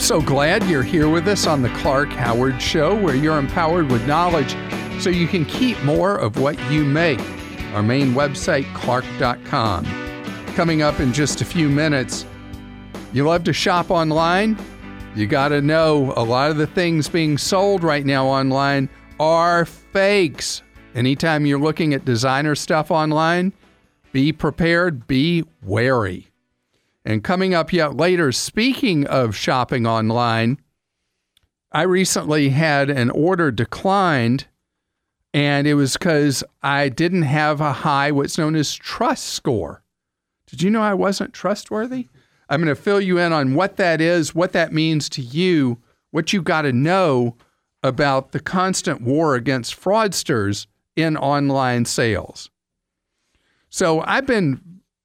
So glad you're here with us on the Clark Howard Show, where you're empowered with knowledge so you can keep more of what you make. Our main website, clark.com. Coming up in just a few minutes, you love to shop online? You got to know a lot of the things being sold right now online are fakes. Anytime you're looking at designer stuff online, be prepared, be wary. And coming up yet later, speaking of shopping online, I recently had an order declined, and it was because I didn't have a high, what's known as trust score. Did you know I wasn't trustworthy? I'm going to fill you in on what that is, what that means to you, what you got to know about the constant war against fraudsters in online sales. So I've been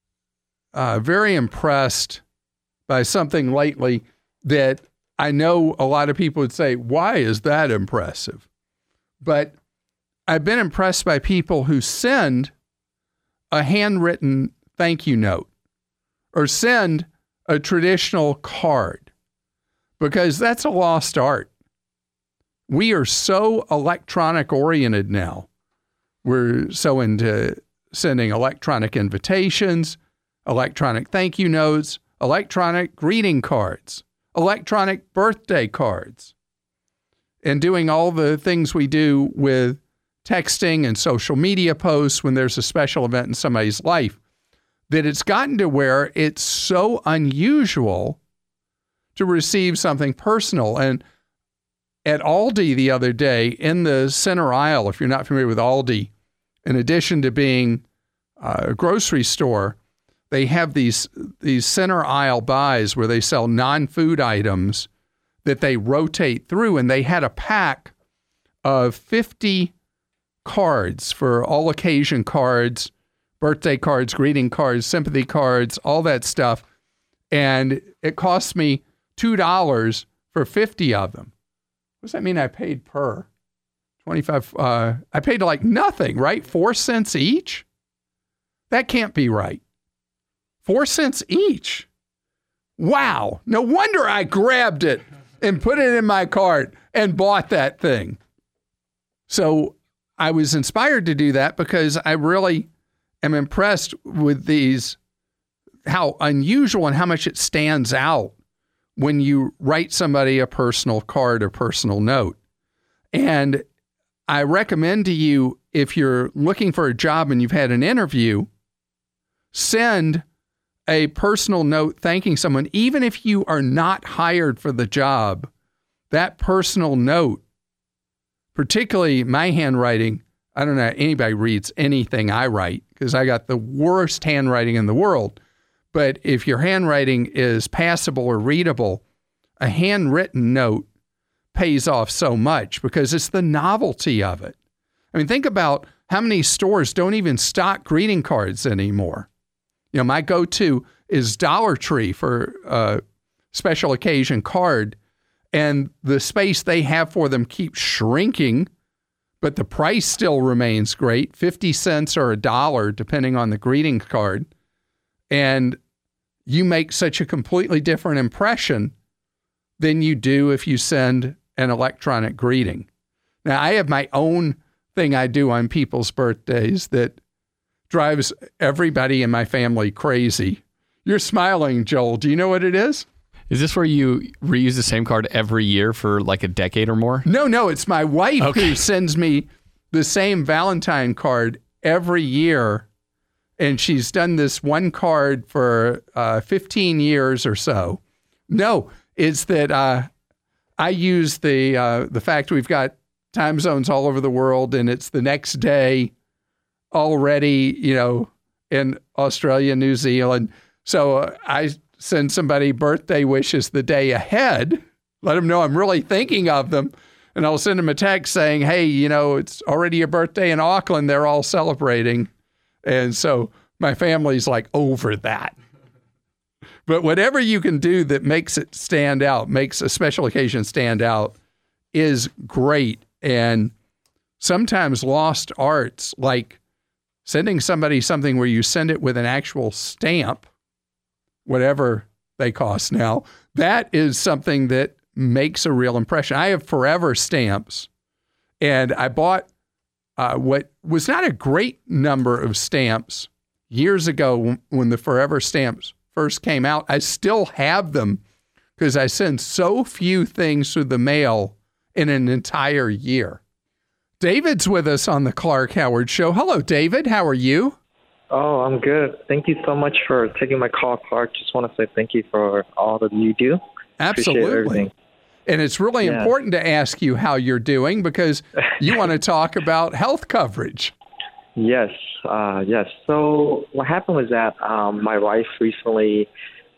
very impressed by something lately that I know a lot of people would say, why is that impressive? But I've been impressed by people who send a handwritten thank you note or send a traditional card, because that's a lost art. We are so electronic oriented now. We're so into sending electronic invitations, electronic thank you notes, electronic greeting cards, electronic birthday cards, and doing all the things we do with texting and social media posts when there's a special event in somebody's life, that it's gotten to where it's so unusual to receive something personal. And at Aldi the other day, in the center aisle, if you're not familiar with Aldi, in addition to being a grocery store, they have these center aisle buys where they sell non-food items that they rotate through. And they had a pack of 50 cards for all occasion cards, birthday cards, greeting cards, sympathy cards, all that stuff. And it cost me $2 for 50 of them. What does that mean I paid per? 25. I paid like nothing, right? 4 cents each? That can't be right. 4 cents each. Wow. No wonder I grabbed it and put it in my cart and bought that thing. So I was inspired to do that because I really am impressed with these, how unusual and how much it stands out when you write somebody a personal card or personal note. And I recommend to you, if you're looking for a job and you've had an interview, send a personal note thanking someone. Even if you are not hired for the job, that personal note, particularly my handwriting, I don't know anybody reads anything I write because I got the worst handwriting in the world. But if your handwriting is passable or readable, a handwritten note pays off so much because it's the novelty of it. I mean, think about how many stores don't even stock greeting cards anymore. You know, my go-to is Dollar Tree for a special occasion card, and the space they have for them keeps shrinking, but the price still remains great, 50 cents or $1, depending on the greeting card. And you make such a completely different impression than you do if you send an electronic greeting. Now, I have my own thing I do on people's birthdays that drives everybody in my family crazy. You're smiling, Joel. Do you know what it is? Is this where you reuse the same card every year for like a decade or more? No, it's my wife who sends me the same Valentine card every year. And she's done this one card for 15 years or so. No, it's that I use the fact we've got time zones all over the world, and it's the next day already, you know, in Australia, New Zealand. So I send somebody birthday wishes the day ahead, let them know I'm really thinking of them. And I'll send them a text saying, hey, you know, it's already your birthday in Auckland. They're all celebrating. And so my family's like over that. But whatever you can do that makes it stand out, makes a special occasion stand out, is great. And sometimes lost arts, like sending somebody something where you send it with an actual stamp, whatever they cost now. That is something that makes a real impression. I have Forever stamps, and I bought what was not a great number of stamps years ago when the Forever stamps first came out. I still have them because I send so few things through the mail in an entire year. David's with us on the Clark Howard Show. Hello, David. How are you? Oh, I'm good. Thank you so much for taking my call, Clark. Just want to say thank you for all that you do. Absolutely. And it's really important to ask you how you're doing because you want to talk about health coverage. Yes. So what happened was that my wife recently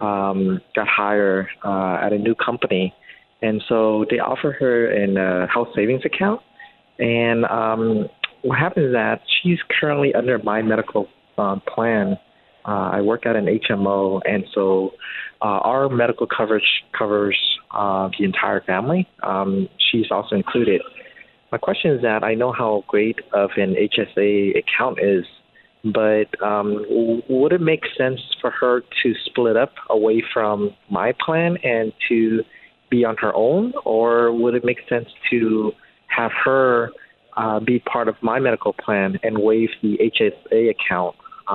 got hired at a new company. And so they offer her a health savings account. And what happened is that she's currently under my medical plan. I work at an HMO, and so our medical coverage covers the entire family. She's also included. My question is that I know how great of an HSA account is, but would it make sense for her to split up away from my plan and to be on her own, or would it make sense to have her be part of my medical plan and waive the HSA account?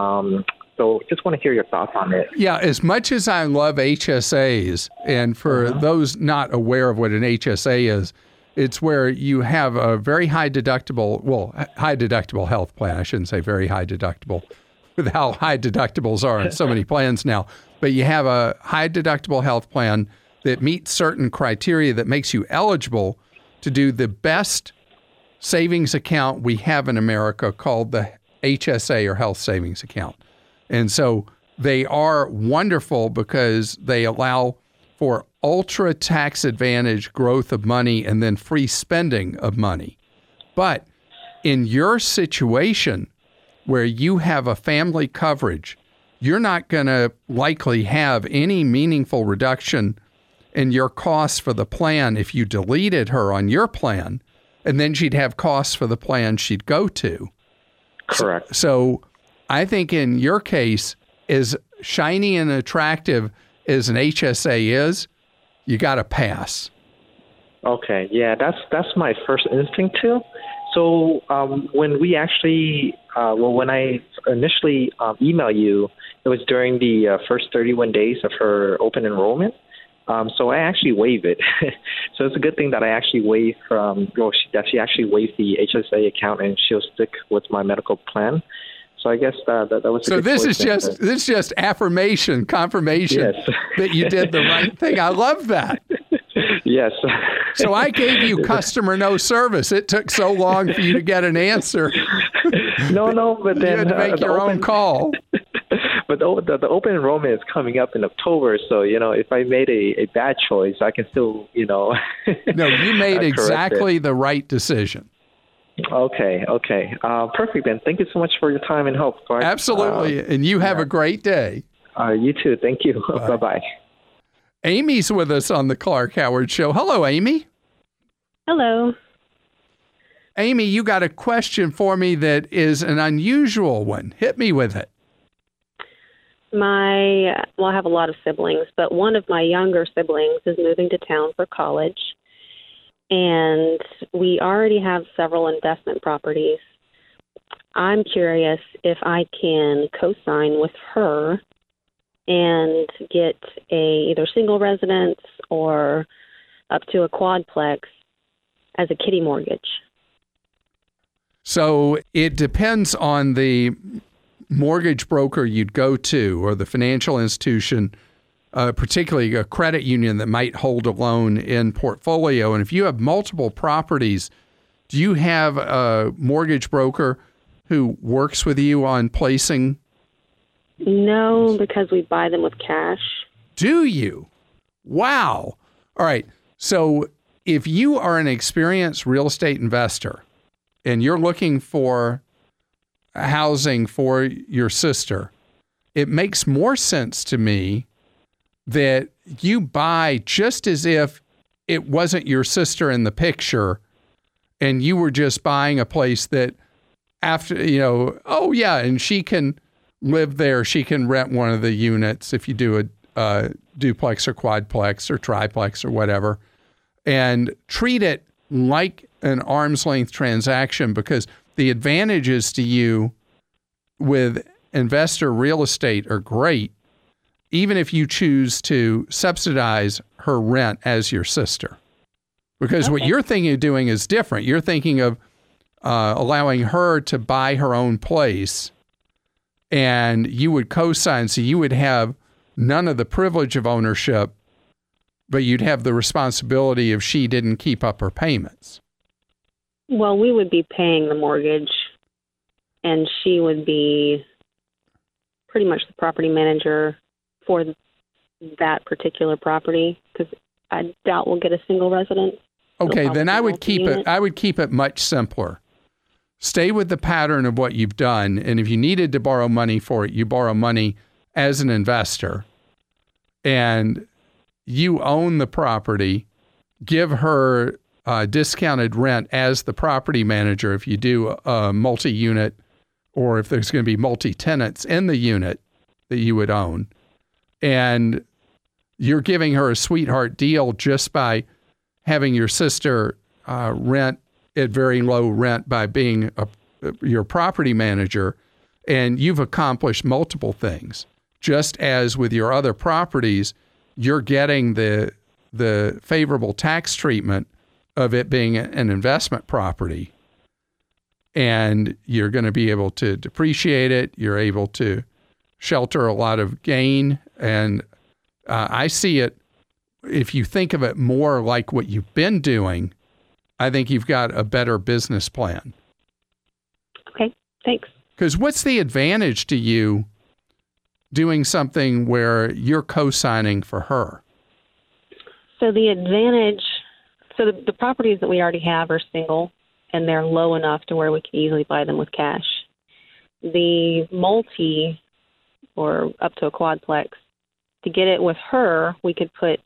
So just want to hear your thoughts on it. Yeah, as much as I love HSAs, and for those not aware of what an HSA is, it's where you have a very high deductible health plan. I shouldn't say very high deductible with how high deductibles are in so many plans now. But you have a high deductible health plan that meets certain criteria that makes you eligible to do the best savings account we have in America called the HSA or health savings account. And so they are wonderful because they allow for ultra tax advantage growth of money and then free spending of money. But in your situation where you have a family coverage, you're not going to likely have any meaningful reduction in your costs for the plan if you deleted her on your plan, and then she'd have costs for the plan she'd go to. Correct. So I think in your case, as shiny and attractive as an HSA is, you got to pass. Okay, yeah, that's my first instinct too. So when we actually, when I initially emailed you, it was during the first 31 days of her open enrollment. So I actually waived it. So it's a good thing that I actually waived she actually waived the HSA account and she'll stick with my medical plan. So I guess that was. So this is just confirmation that you did the right thing. I love that. Yes. So I gave you customer no service. It took so long for you to get an answer. No, but then you had to make your own call. But the open enrollment is coming up in October, so if I made a bad choice, I can still No, you made exactly the right decision. Okay. Perfect then. Thank you so much for your time and help, Clark. Absolutely, and you have a great day. You too. Thank you. Bye-bye. Amy's with us on the Clark Howard Show. Hello, Amy. Hello. Amy, you got a question for me that is an unusual one. Hit me with it. I have a lot of siblings, but one of my younger siblings is moving to town for college, and we already have several investment properties. I'm curious if I can co-sign with her and get either single residence or up to a quadplex as a kiddie mortgage. So it depends on the mortgage broker you'd go to or the financial institution, particularly a credit union that might hold a loan in portfolio. And if you have multiple properties, do you have a mortgage broker who works with you on placing? No, because we buy them with cash. Do you? Wow. All right. So if you are an experienced real estate investor and you're looking for housing for your sister, it makes more sense to me that you buy just as if it wasn't your sister in the picture and you were just buying a place that after, and she can live there. She can rent one of the units if you do duplex or quadplex or triplex or whatever, and treat it like an arm's length transaction, because the advantages to you with investor real estate are great, even if you choose to subsidize her rent as your sister. Because what you're thinking of doing is different. You're thinking of allowing her to buy her own place, and you would co-sign, so you would have none of the privilege of ownership, but you'd have the responsibility if she didn't keep up her payments. Well, we would be paying the mortgage, and she would be pretty much the property manager for that particular property, because I doubt we'll get a single resident. Okay, then I would keep it. I would keep it much simpler. Stay with the pattern of what you've done, and if you needed to borrow money for it, you borrow money as an investor, and you own the property. Give her discounted rent as the property manager if you do a multi-unit, or if there's going to be multi-tenants in the unit that you would own. And you're giving her a sweetheart deal just by having your sister rent at very low rent by being your property manager. And you've accomplished multiple things. Just as with your other properties, you're getting the favorable tax treatment of it being an investment property. And you're going to be able to depreciate it. You're able to shelter a lot of gain. And I see it, if you think of it more like what you've been doing, I think you've got a better business plan. Okay, thanks. Because what's the advantage to you doing something where you're co-signing for her? So the advantage, the properties that we already have are single, and they're low enough to where we can easily buy them with cash. The multi, or up to a quadplex, to get it with her, we could put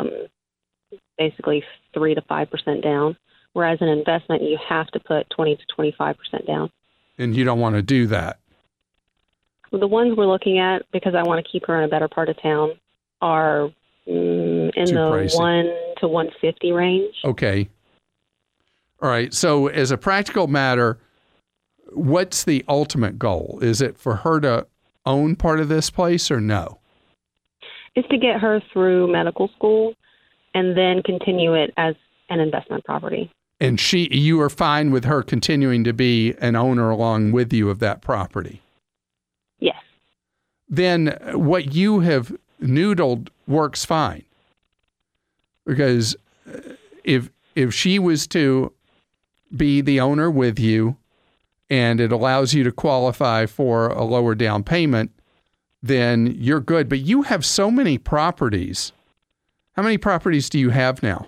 basically 3 to 5% down, whereas an investment, you have to put 20 to 25% down. And you don't want to do that? The ones we're looking at, because I want to keep her in a better part of town, are in the pricey. 1 to 150 range. Okay. All right. So as a practical matter, what's the ultimate goal? Is it for her to own part of this place or no? It's to get her through medical school and then continue it as an investment property. And you are fine with her continuing to be an owner along with you of that property? Yes. Then what you have noodled works fine. Because if she was to be the owner with you and it allows you to qualify for a lower down payment, then you're good. But you have so many properties. How many properties do you have now?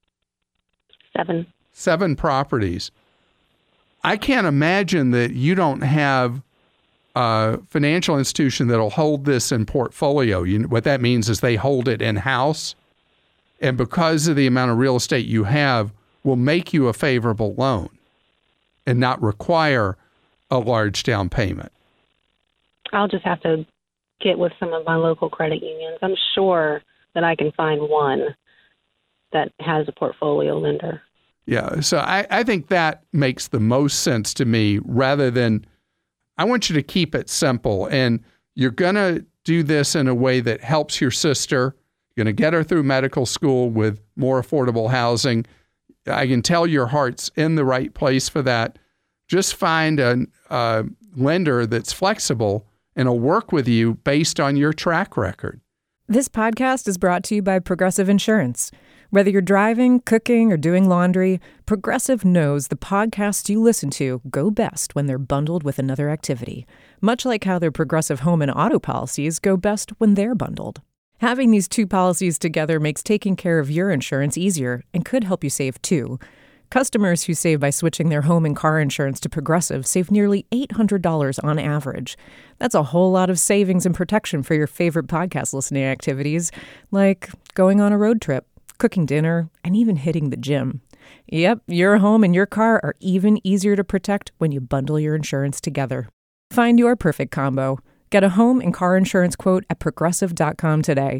7. 7 properties. I can't imagine that you don't have a financial institution that'll hold this in portfolio. What that means is they hold it in-house, and because of the amount of real estate you have, will make you a favorable loan and not require a large down payment. I'll just have to get with some of my local credit unions. I'm sure that I can find one that has a portfolio lender. Yeah, so I think that makes the most sense to me, rather than, I want you to keep it simple, and you're going to do this in a way that helps your sister. You're going to get her through medical school with more affordable housing. I can tell your heart's in the right place for that. Just find a lender that's flexible and will work with you based on your track record. This podcast is brought to you by Progressive Insurance. Whether you're driving, cooking, or doing laundry, Progressive knows the podcasts you listen to go best when they're bundled with another activity, much like how their Progressive home and auto policies go best when they're bundled. Having these 2 policies together makes taking care of your insurance easier and could help you save too. Customers who save by switching their home and car insurance to Progressive save nearly $800 on average. That's a whole lot of savings and protection for your favorite podcast listening activities, like going on a road trip, cooking dinner, and even hitting the gym. Yep, your home and your car are even easier to protect when you bundle your insurance together. Find your perfect combo. Get a home and car insurance quote at Progressive.com today.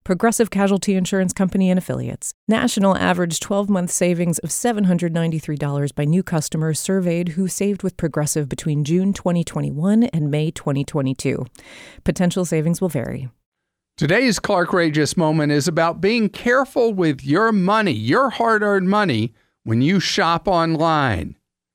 Progressive Casualty Insurance Company and Affiliates. National average 12-month savings of $793 by new customers surveyed who saved with Progressive between June 2021 and May 2022. Potential savings will vary. Today's Clark Rageous Moment is about being careful with your money, your hard-earned money, when you shop online.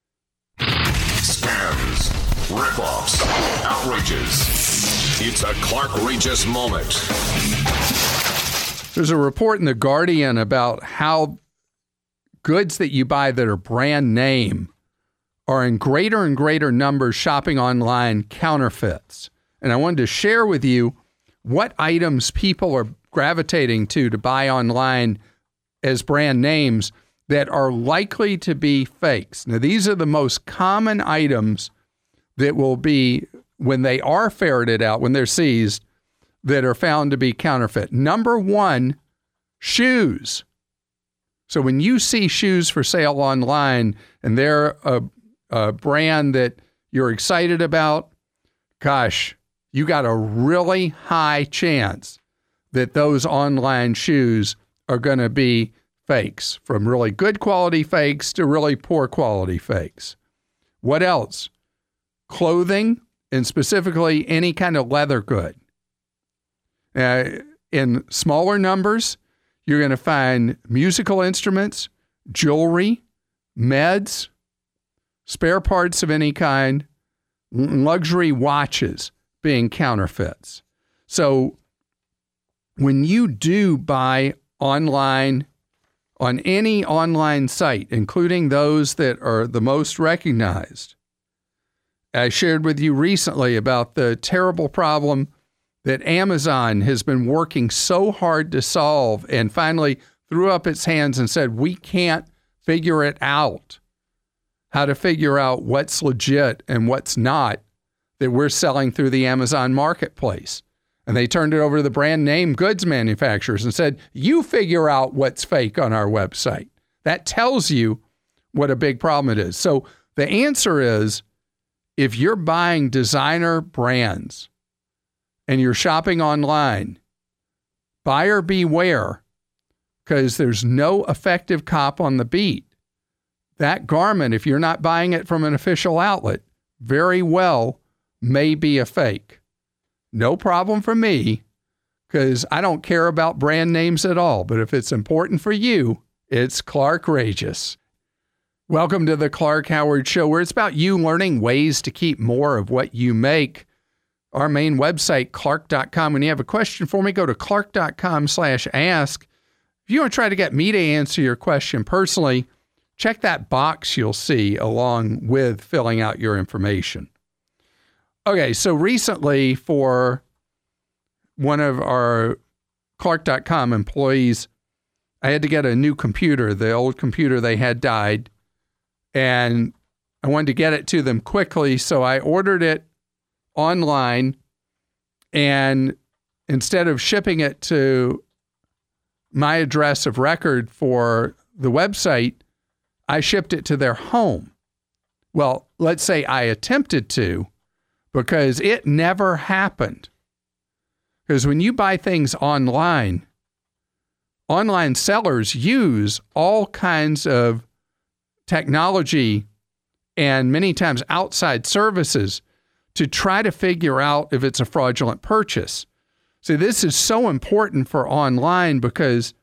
Scams, rip-offs, outrages. It's a Clark Rageous Moment. There's a report in The Guardian about how goods that you buy that are brand name are in greater and greater numbers shopping online counterfeits. And I wanted to share with you what items people are gravitating to buy online as brand names that are likely to be fakes. Now, these are the most common items that will be, when they are ferreted out, when they're seized, that are found to be counterfeit. Number one, shoes. So when you see shoes for sale online and they're a brand that you're excited about, gosh, you got a really high chance that those online shoes are going to be fakes, from really good quality fakes to really poor quality fakes. What else? Clothing, and specifically any kind of leather good. In smaller numbers, you're going to find musical instruments, jewelry, meds, spare parts of any kind, luxury watches being counterfeits. So when you do buy online, on any online site, including those that are the most recognized, I shared with you recently about the terrible problem that Amazon has been working so hard to solve and finally threw up its hands and said, we can't figure it out, how to figure out what's legit and what's not that we're selling through the Amazon marketplace. And they turned it over to the brand name goods manufacturers and said, you figure out what's fake on our website. That tells you what a big problem it is. So the answer is, if you're buying designer brands and you're shopping online, buyer beware, because there's no effective cop on the beat. That garment, if you're not buying it from an official outlet, very well may be a fake. No problem for me, because I don't care about brand names at all. But if it's important for you, it's Clark Rageous. Welcome to the Clark Howard Show, where it's about you learning ways to keep more of what you make. Our main website, clark.com. When you have a question for me, go to clark.com/ask. If you want to try to get me to answer your question personally, check that box you'll see along with filling out your information. Okay, so recently for one of our Clark.com employees, I had to get a new computer. The old computer they had died, and I wanted to get it to them quickly, so I ordered it online, and instead of shipping it to my address of record for the website, I shipped it to their home. Well, let's say I attempted to, because it never happened. Because when you buy things online, online sellers use all kinds of technology and many times outside services to try to figure out if it's a fraudulent purchase. See, this is so important for online because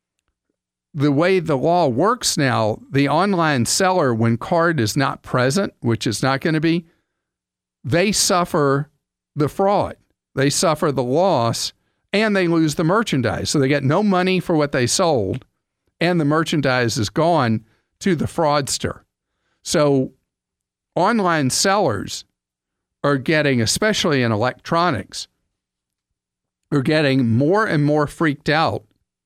the way the law works now, the online seller, when card is not present, which it's not going to be, they suffer the fraud. They suffer the loss, and they lose the merchandise. So they get no money for what they sold, and the merchandise is gone to the fraudster. So online sellers are getting, especially in electronics, are getting more and more freaked out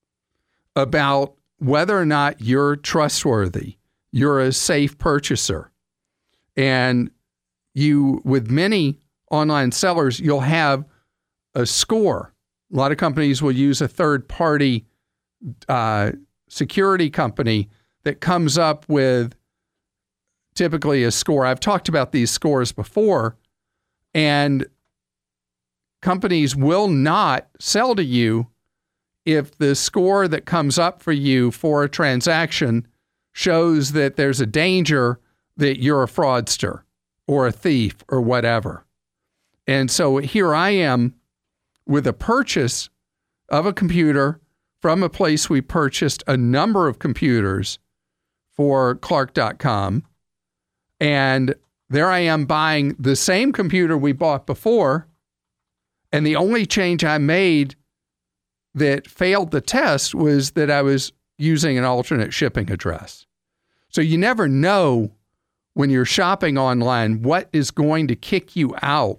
about whether or not you're trustworthy, you're a safe purchaser. And you, with many online sellers, you'll have a score. A lot of companies will use a third-party security company that comes up with typically a score. I've talked about these scores before, and companies will not sell to you if the score that comes up for you for a transaction shows that there's a danger that you're a fraudster or a thief or whatever. And so here I am with a purchase of a computer from a place we purchased a number of computers for Clark.com. And there I am buying the same computer we bought before. And the only change I made that failed the test was that I was using an alternate shipping address. So you never know when you're shopping online what is going to kick you out.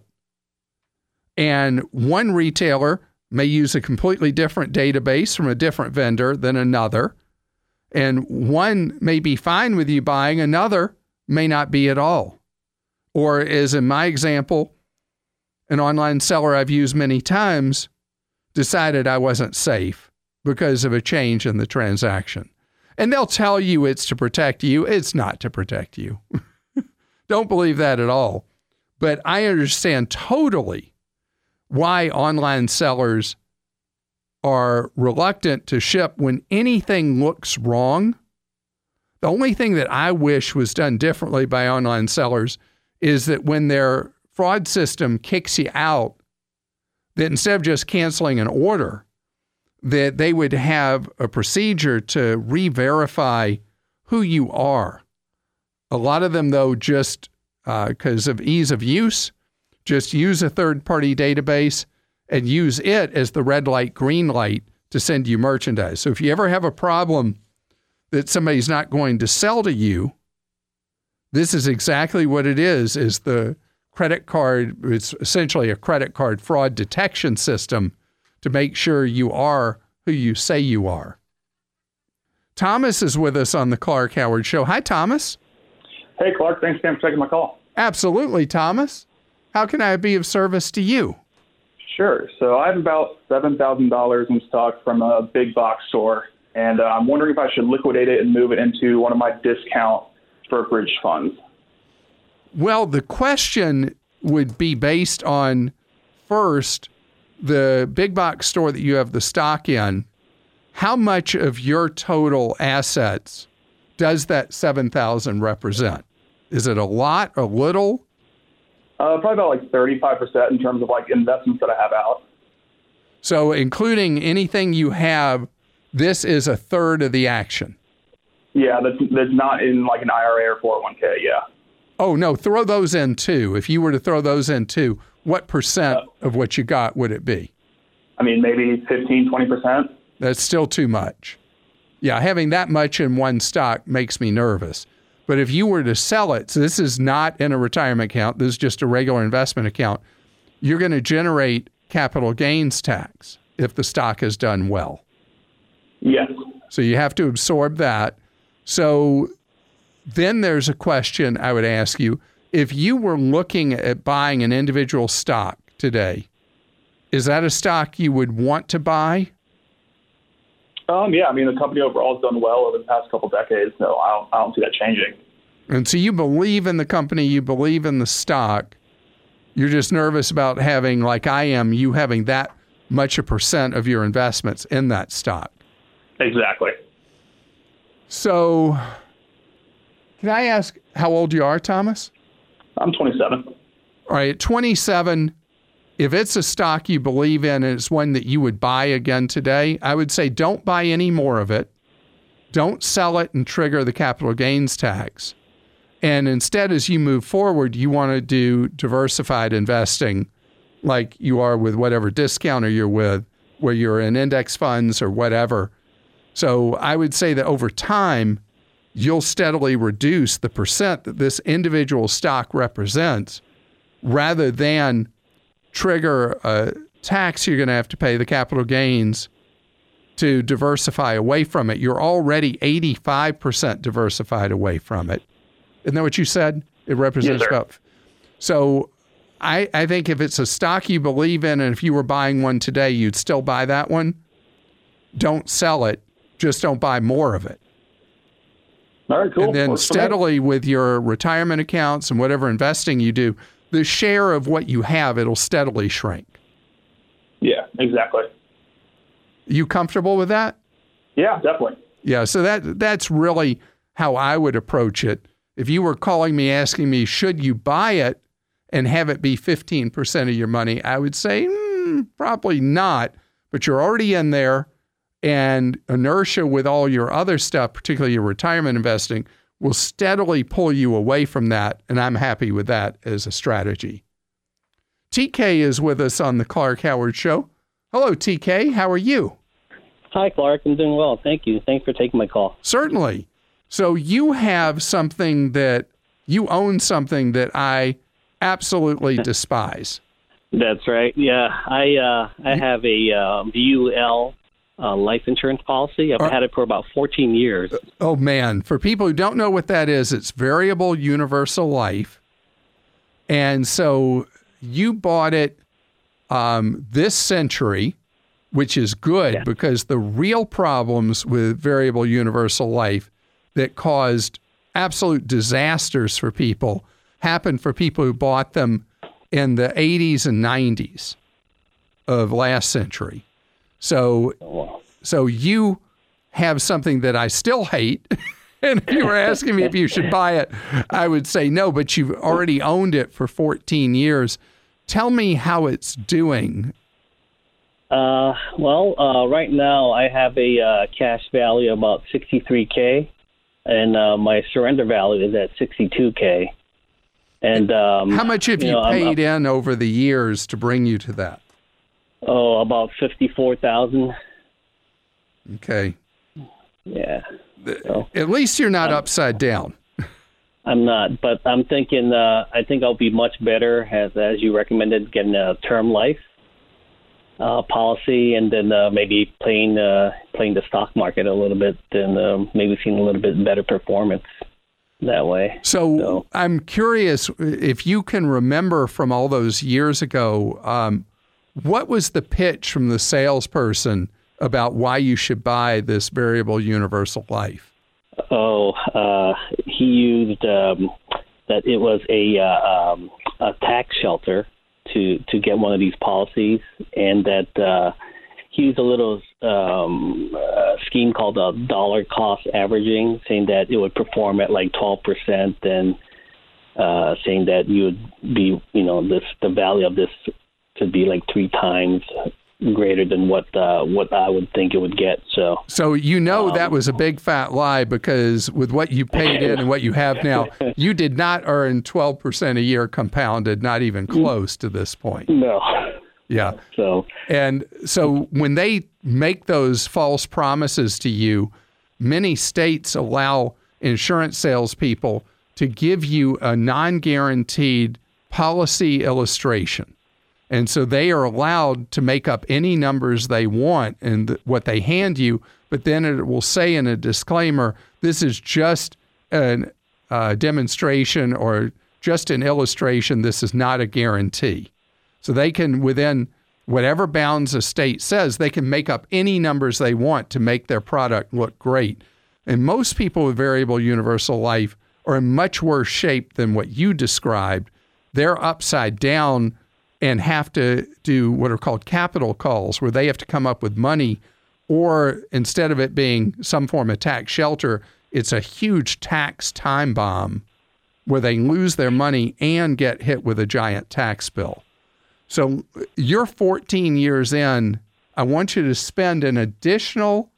And one retailer may use a completely different database from a different vendor than another. And one may be fine with you buying, another may not be at all. Or as in my example, an online seller I've used many times decided I wasn't safe because of a change in the transaction. And they'll tell you it's to protect you. It's not to protect you. Don't believe that at all. But I understand totally why online sellers are reluctant to ship when anything looks wrong. The only thing that I wish was done differently by online sellers is that when their fraud system kicks you out, that instead of just canceling an order, that they would have a procedure to re-verify who you are. A lot of them, though, just because of ease of use, just use a third-party database and use it as the red light, green light to send you merchandise. So if you ever have a problem that somebody's not going to sell to you, this is exactly what it is the credit card. It's essentially a credit card fraud detection system to make sure you are who you say you are. Thomas is with us on the Clark Howard Show. Hi, Thomas. Hey, Clark. Thanks again for taking my call. Absolutely, Thomas. How can I be of service to you? Sure. So I have about $7,000 in stock from a big box store, and I'm wondering if I should liquidate it and move it into one of my discount brokerage funds. Well, the question would be based on, first, the big box store that you have the stock in. How much of your total assets does that $7,000 represent? Is it a lot, a little? Probably about like 35% in terms of like investments that I have out. So including anything you have, this is a third of the action. Yeah, that's not in like an IRA or 401k, yeah. Oh, no, throw those in too. If you were to throw those in too, what percent of what you got would it be? I mean, maybe 15, 20%. That's still too much. Yeah, having that much in one stock makes me nervous. But if you were to sell it, so this is not in a retirement account, this is just a regular investment account, you're going to generate capital gains tax if the stock has done well. Yes. So you have to absorb that. So then there's a question I would ask you. If you were looking at buying an individual stock today, is that a stock you would want to buy? Yeah, I mean, the company overall has done well over the past couple decades, so I don't see that changing. And so you believe in the company, you believe in the stock. You're just nervous about having, like I am, you having that much a percent of your investments in that stock. Exactly. So can I ask how old you are, Thomas? I'm 27. All right, 27. If it's a stock you believe in and it's one that you would buy again today, I would say don't buy any more of it. Don't sell it and trigger the capital gains tax. And instead, as you move forward, you want to do diversified investing like you are with whatever discounter you're with, where you're in index funds or whatever. So I would say that over time, you'll steadily reduce the percent that this individual stock represents rather than trigger a tax you're going to have to pay, the capital gains, to diversify away from it. You're already 85% diversified away from it. Isn't that what you said? It represents yes, about. So I think if it's a stock you believe in, and if you were buying one today, you'd still buy that one. Don't sell it. Just don't buy more of it. All right, cool. And then Works steadily with your retirement accounts and whatever investing you do, the share of what you have, it'll steadily shrink. Yeah, exactly. You comfortable with that? Yeah, definitely. Yeah, so that's really how I would approach it. If you were calling me asking me, should you buy it and have it be 15% of your money, I would say probably not, but you're already in there, and inertia with all your other stuff, particularly your retirement investing, will steadily pull you away from that, and I'm happy with that as a strategy. TK is with us on the Clark Howard Show. Hello, TK. How are you? Hi, Clark. I'm doing well. Thank you. Thanks for taking my call. Certainly. So you have something that you own something that I absolutely despise. That's right. Yeah, I have a VUL life insurance policy. I've had it for about 14 years. Oh, man. For people who don't know what that is, it's variable universal life. And so you bought it this century, which is good because the real problems with variable universal life that caused absolute disasters for people happened for people who bought them in the 80s and 90s of last century. So you have something that I still hate. And if you were asking me if you should buy it, I would say no, but you've already owned it for 14 years. Tell me how it's doing. Right now I have a cash value of about $63K, and my surrender value is at $62K. And how much have you paid in over the years to bring you to that? Oh, about $54,000. Okay. Yeah. So, at least you're not upside down. I'm not, but I'm thinking. I think I'll be much better as you recommended, getting a term life policy, and then maybe playing the stock market a little bit, and maybe seeing a little bit better performance that way. So I'm curious if you can remember from all those years ago, what was the pitch from the salesperson about why you should buy this variable universal life? He used that it was a tax shelter to get one of these policies, and that he used a little scheme called dollar cost averaging, saying that it would perform at like 12%, and saying that you would be, the value of this could be like 3 times greater than what I would think it would get. So that was a big fat lie, because with what you paid in and what you have now, you did not earn 12% a year compounded, not even close to this point. No. Yeah. So when they make those false promises to you, many states allow insurance salespeople to give you a non-guaranteed policy illustration. And so they are allowed to make up any numbers they want in what they hand you, but then it will say in a disclaimer, this is just a demonstration or just an illustration. This is not a guarantee. So they can, within whatever bounds a state says, they can make up any numbers they want to make their product look great. And most people with variable universal life are in much worse shape than what you described. They're upside down and have to do what are called capital calls, where they have to come up with money, or instead of it being some form of tax shelter, it's a huge tax time bomb where they lose their money and get hit with a giant tax bill. So you're 14 years in. I want you to spend an additional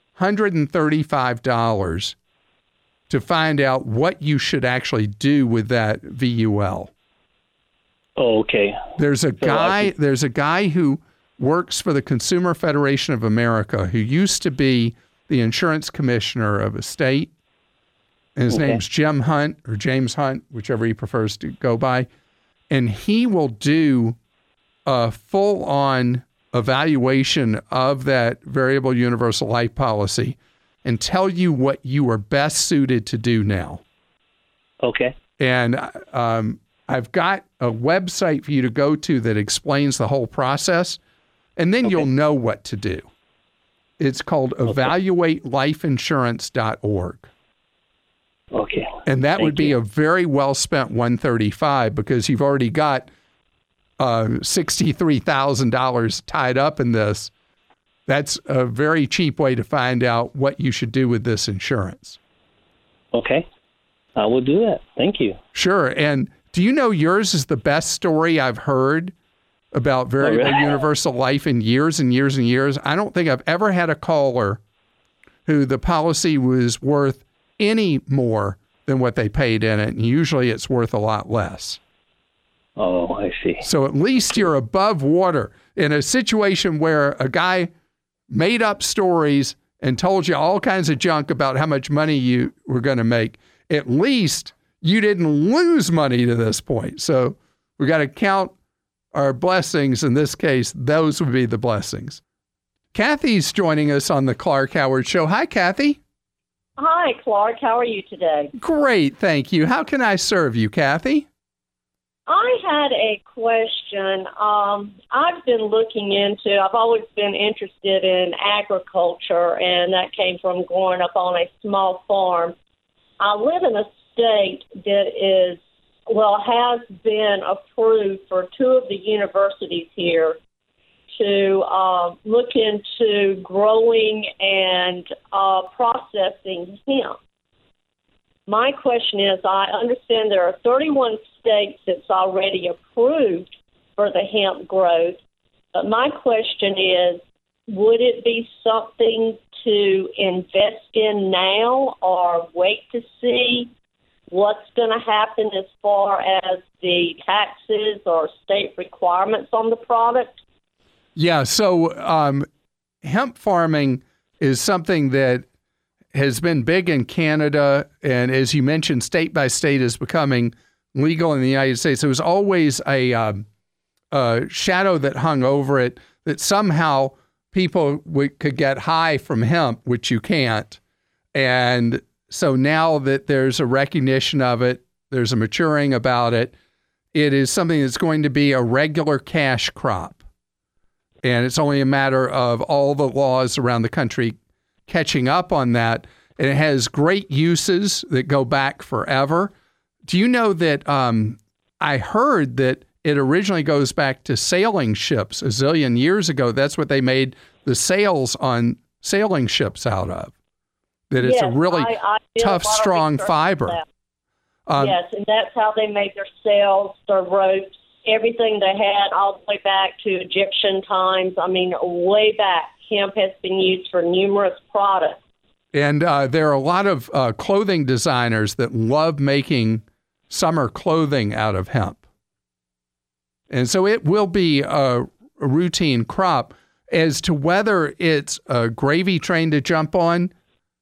$135 to find out what you should actually do with that VUL. Oh, okay. There's a guy who works for the Consumer Federation of America who used to be the insurance commissioner of a state. And his name's Jim Hunt, or James Hunt, whichever he prefers to go by. And he will do a full-on evaluation of that variable universal life policy and tell you what you are best suited to do now. Okay. And I've got a website for you to go to that explains the whole process, and then you'll know what to do. It's called evaluatelifeinsurance.org. Okay. And that would be a very well spent $135, because you've already got $63,000 tied up in this that's a very cheap way to find out what you should do with this insurance. Okay. I will do that. Thank you. Sure. And do you know yours is the best story I've heard about variable universal life in years and years and years? I don't think I've ever had a caller who the policy was worth any more than what they paid in it. And usually it's worth a lot less. Oh, I see. So at least you're above water in a situation where a guy made up stories and told you all kinds of junk about how much money you were going to make. At least you didn't lose money to this point. So we got to count our blessings. In this case, those would be the blessings. Kathy's joining us on the Clark Howard Show. Hi, Kathy. Hi, Clark. How are you today? Great, thank you. How can I serve you, Kathy? I had a question. I've been looking into, I've always been interested in agriculture, and that came from growing up on a small farm. I live in a state that has been approved for two of the universities here to look into growing and processing hemp. My question is, I understand there are 31 states that's already approved for the hemp growth, but my question is, would it be something to invest in now or wait to see what's going to happen as far as the taxes or state requirements on the product? Yeah, so hemp farming is something that has been big in Canada, and as you mentioned, state by state is becoming legal in the United States. There was always a shadow that hung over it that somehow people could get high from hemp, which you can't. And so now that there's a recognition of it, there's a maturing about it, it is something that's going to be a regular cash crop. And it's only a matter of all the laws around the country catching up on that. And it has great uses that go back forever. Do you know that I heard that it originally goes back to sailing ships a zillion years ago? That's what they made the sails on sailing ships out of. That it's a really tough, strong fiber. Yes, and that's how they made their sails, their ropes, everything they had all the way back to Egyptian times. I mean, way back. Hemp has been used for numerous products. And there are a lot of clothing designers that love making summer clothing out of hemp. And so it will be a routine crop. As to whether it's a gravy train to jump on,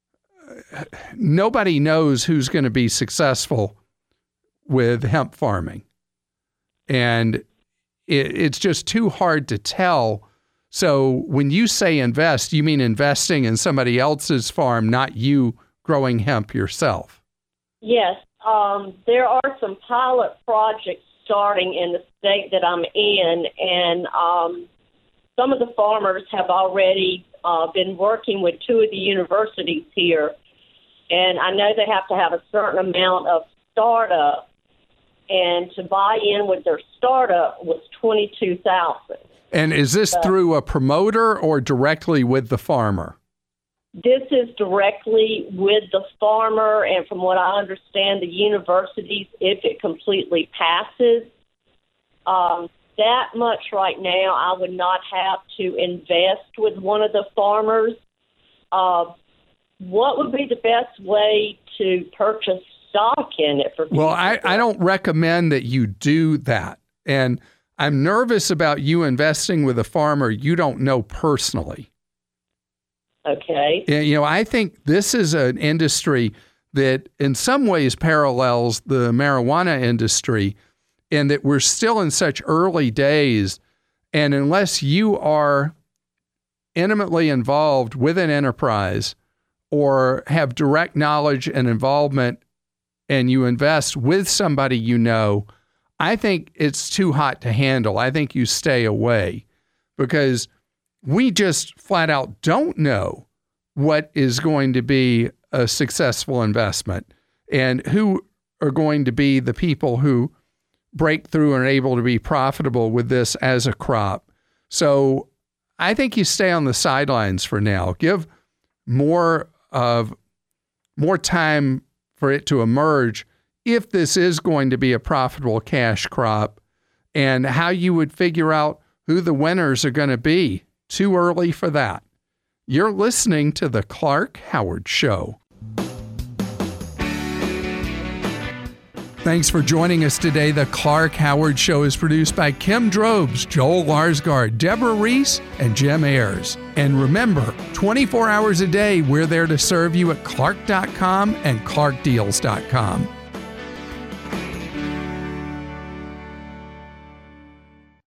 nobody knows who's going to be successful with hemp farming. And it's just too hard to tell. So when you say invest, you mean investing in somebody else's farm, not you growing hemp yourself. Yes. There are some pilot projects starting in the state that I'm in, and some of the farmers have already been working with two of the universities here. And I know they have to have a certain amount of startup, and to buy in with their startup was $22,000. And is this through a promoter or directly with the farmer? This is directly with the farmer, and from what I understand, the universities, if it completely passes, that much right now, I would not have to invest with one of the farmers. What would be the best way to purchase stock in it? Well, I don't recommend that you do that. And I'm nervous about you investing with a farmer you don't know personally. Okay. You know, I think this is an industry that in some ways parallels the marijuana industry in that we're still in such early days. And unless you are intimately involved with an enterprise or have direct knowledge and involvement and you invest with somebody you know, I think it's too hot to handle. I think you stay away because we just flat out don't know what is going to be a successful investment and who are going to be the people who break through and are able to be profitable with this as a crop. So I think you stay on the sidelines for now. Give more time for it to emerge if this is going to be a profitable cash crop, and how you would figure out who the winners are going to be. Too early for that. You're listening to The Clark Howard Show. Thanks for joining us today. The Clark Howard Show is produced by Kim Drobes, Joel Larsgaard, Deborah Reese, and Jim Ayers. And remember, 24 hours a day, we're there to serve you at Clark.com and ClarkDeals.com.